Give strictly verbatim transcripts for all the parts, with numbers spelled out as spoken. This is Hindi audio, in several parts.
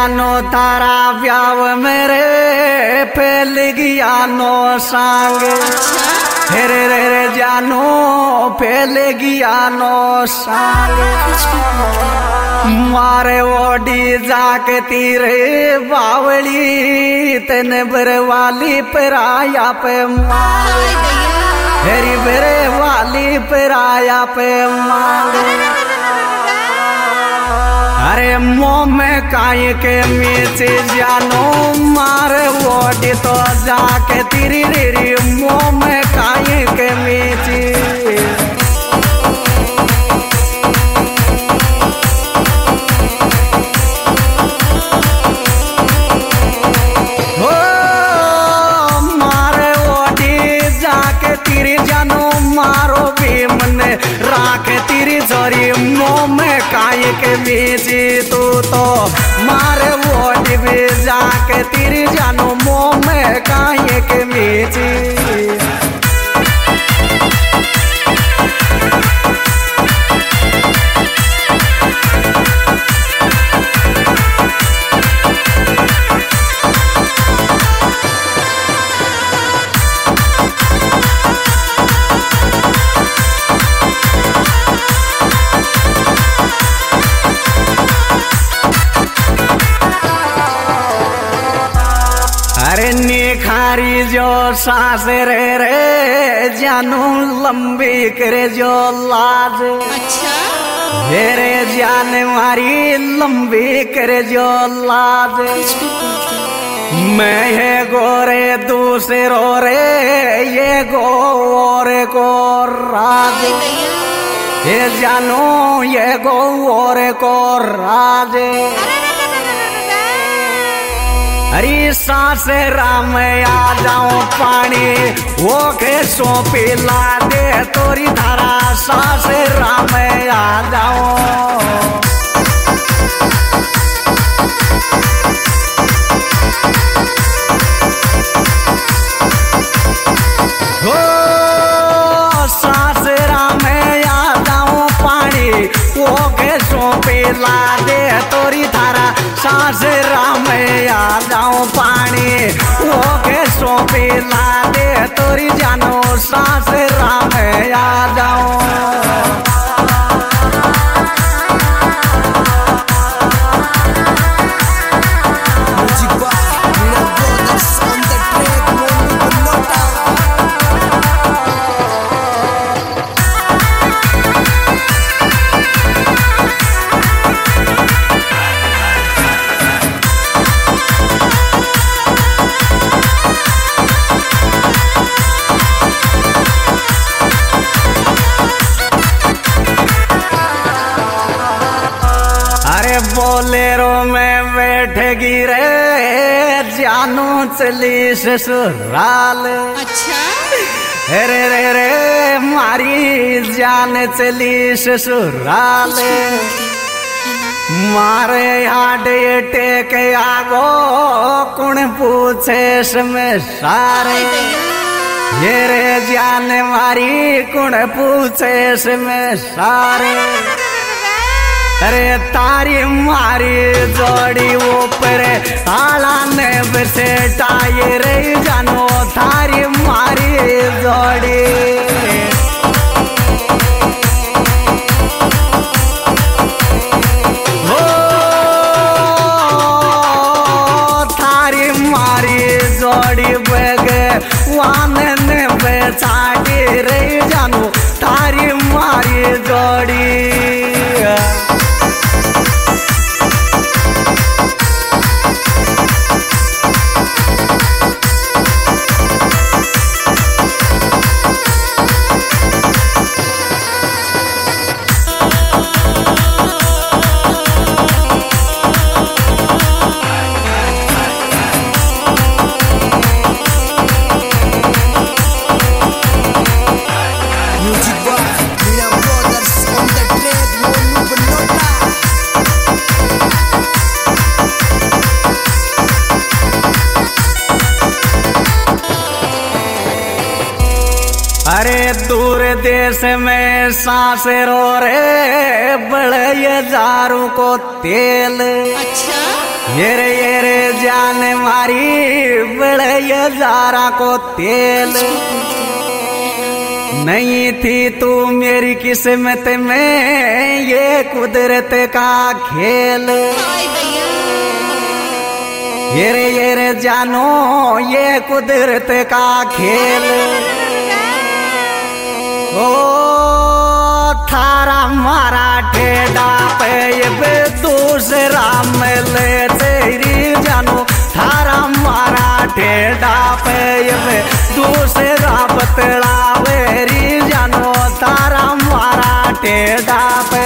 जानो तारा ब्याव मेरे फैल गया नो सांग हेरे रे रे जानो फैल गया नो सांग मारे ओडी जाके तीरे बावली तने बरवाली पराया पे मांग हेरी बरे वाली पराया पे मांग अरे मुँह में काई के मीच जानो मारे ओडी तो जाके तीरी री मुँह में काई के मीची हो मारे ओडी जाके तीरी जानो मारो भी मने राखे तीरी जोरी मुँह में काई के मीची तू तो मारे ओडी भी जाके तीरी जानो मुँह में काई के मीची अरे निखारी जो सांस रे रे जानू लंबी करे जो लाज अच्छा मेरे जान मारी लंबी करे जो लाज मैं ये गोरे दूसरो रे ये गोरे को राज ये जानू ये गोरे को राज हरी सांस राम आ जाओ पानी वो के सोपी ला दे तोरी धारा सांस राम आ जाओ हो सांस राम आ जाओ पानी वो के सोपी ला दे तोरी धारा सांस राम आ जाओ पानी वो के सोपी ला दे तोरी जानो सांस राम आ जाओ बोलेरो में बैठेगी रे जानू चली ससुराल अच्छा रे रे रे मारी जान चली ससुराल मारे हाडे टेक आगो कौन पूछे समय सारे ये रे जान मारी कौन पूछे समय सारे अरे तारी मारी जोड़ी ऊपर ताला ने बसे टायर जानो तारी मारी जोड़ी हो तारी मारी जोड़ी बग वान ने बेचाड़ी रे जानो तारी मारी जोड़ी अरे दूर देश में सांस रो रे बड़े दारू को तेल अच्छा ये रे ये रे जाने मारी बड़े ये जारा को तेल नहीं थी तू मेरी किस्मत में ये कुदरत का खेल। ये रे ये रे जानो ये कुदरत का खेल। ओ थारा मारा ठेडा पे ये दूसरा मिले तेरी जानो थारा मारा ठेडा पे ये दूसरा बतला मेरी जानो थारा मारा ठेडा पे।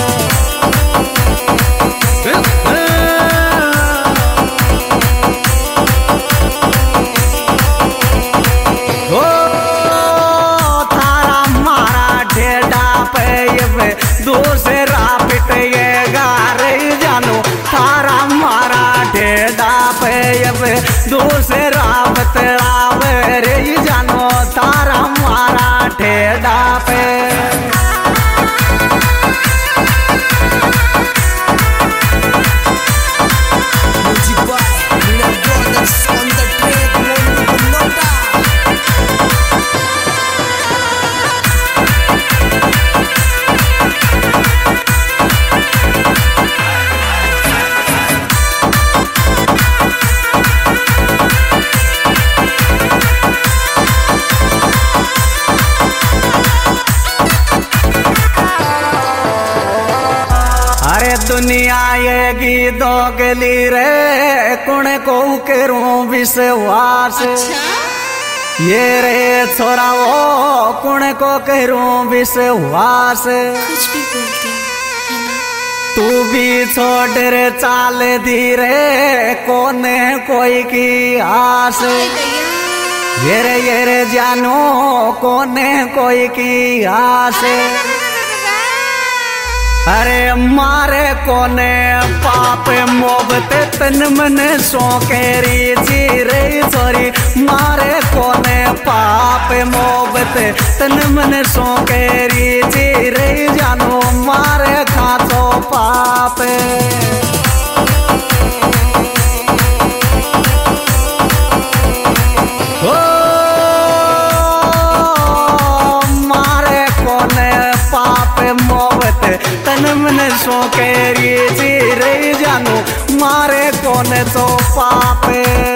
दूसरा पिटेगा रे जानो थारा मारा ठेडा पे दूसरा बतलावे रे जानो थारा मारा ठेडा पे। दुनिया ये गीतों के लिए रे कुण को करूं विश्वास। अच्छा? ये रे छोरा वो कुण को करूं विश्वास। कुछ भी बोलते है ना? तू भी छोड़ रे चाल धीरे कोने कोई की आस। ये रे ये रे जानो कोने कोई की आस। अरे मारे कोने पाप मोहब्बत तन मन सो केरी जी रे छोरी मारे कोने पाप मोहब्बत तन मन सो केरी जी रे जानो मारे खाचो पाप। ओ मारे कोने पाप मोहब्बत तन मन सो केरी जी रे जानो मारे कोने तो पाप।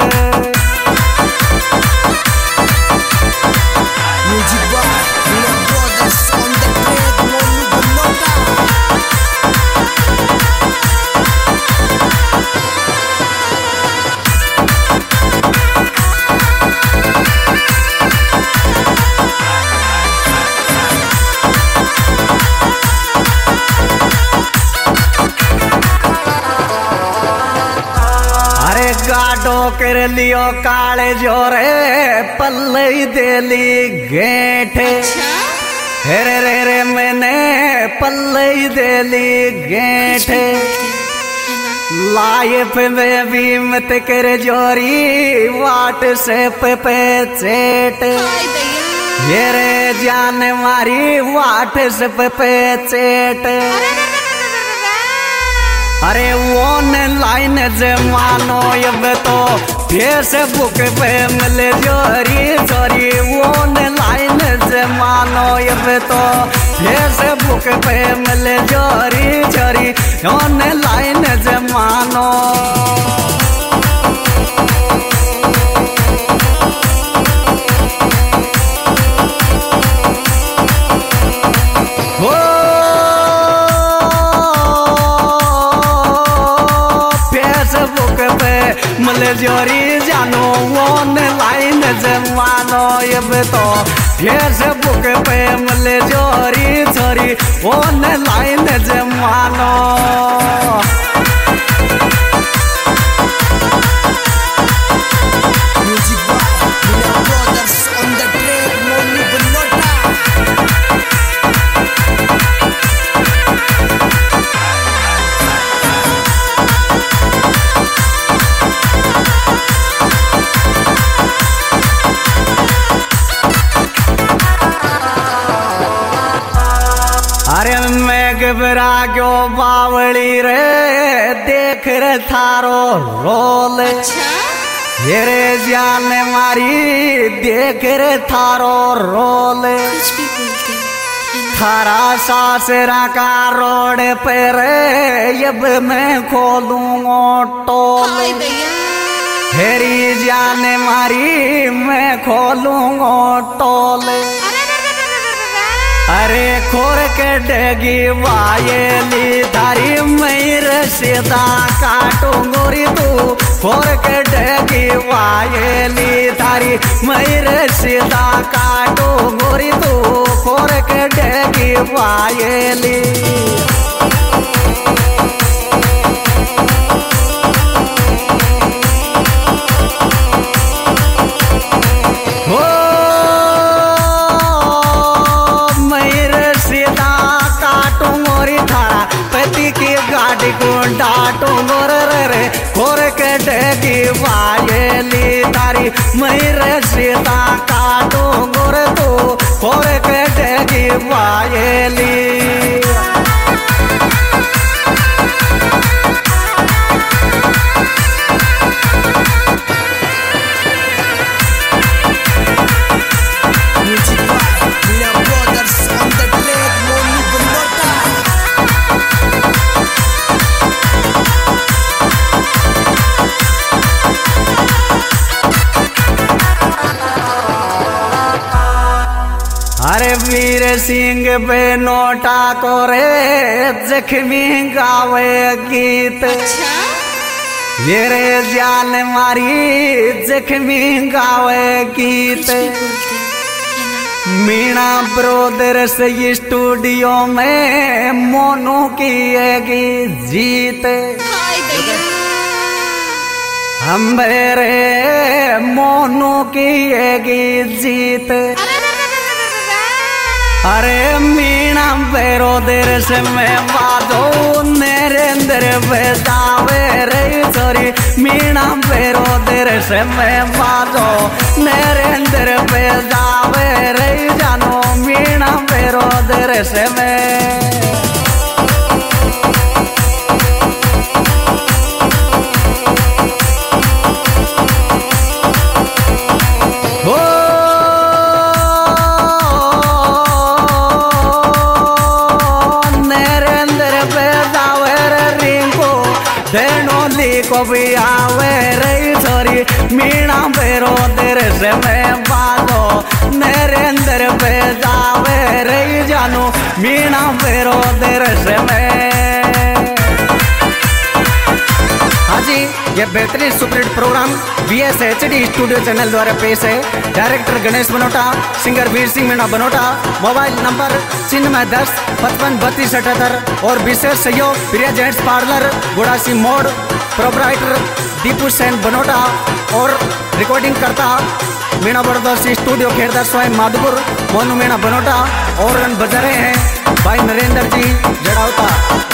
गाडो कर लियो काले जोरे पल्ले देली गेठे। हेरे रे रे मैंने पल्ले देली गेठे लाए पे में भी मत कर जोरी वाट से पे पे चेट। ये रे जान मारी वाट से पे पे चेट। अरे वन लाइन जमानो अब तो फेसबुक पे मिले जोरी जोरी वन लाइन जमानो अब तो फेसबुक पे मिले जोरी जोरी वन लाइन जमानो। मिले जोरी जानो वन लाइन जमानो अब तो फेसबुक पे मिले जोरी छोरी वन लाइन जमानो। अरे मैं घबरा क्यों बावली रे देख देख रे थारो रोल। ये रे जान मारी देख रे थारो रोल। थारा सासरा का रोड पे रे अब मैं खोलूंगा टोल। हेरी जान मारी मैं खोलूंगा टोल। अरे खोर के डेगी वायली थारी मैं सीधा काटूंगी तू। खोर के डेगी वायली थारी मैं सीधा काटूंगी तू। खोर के डेगी वायली गाड़ी को डाटो गोर रे। खोर के डेगी वायली तारी मैं सीता काटो गोर तू। खोर के डेगी वायली अरे वीर सिंह पे नोटा को रे जख्मी गावे गीत। ये रे जान मारी जख्मी गावे गीत। मीणा ब्रोदर्स स्टूडियो में मोनू किएगी जीत। हम रे मोनू किएगी जीत। अरे मीणा बेरो देर से मैं बाजो नरेंद्र बेदावे रे सॉरी। मीणा बेरो देर से मैं बाजो नरेंद्र बेदावे रे जानो। मीणा बेरो देर से मैं को भी आवे रे सॉरी। मीणा बेरो देर से मैं बालो नरेंद्र पे जावे रे जानो। मीणा बेरो देर से मैं हाँ जी ये बेहतरीन superhit programme V S H D studio channel द्वारा पेश है। Director Ganesh Banota, singer Veer Singh Meena Banota. Mobile number छिन्नवे दस पचपन बत्तीस अठहत्तर और विशेष सहयोग प्रिया जेंट्स पार्लर गुड़ासी मोड़। प्रोपराइटर दीपू सेन बनोटा और रिकॉर्डिंग करता मीणा बड़ोदसी स्टूडियो खेड़दा स्वयं माधुपुर। मोनू मीणा बनोटा और बजा रहे हैं भाई नरेंद्र जी जड़ावता।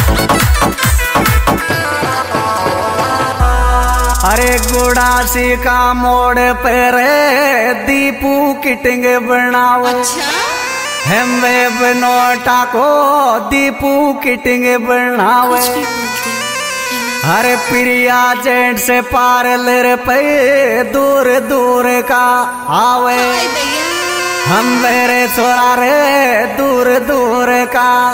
अरे गुड़ासी का मोड़ पे रे दीपू किटिंग बनाओ। हम बनोटा को दीपू किटिंग बनाओ। अरे प्रिया जेंट से पार्लर पे दूर दूर का आवे। हम मेरे छोरा रे दूर दूर का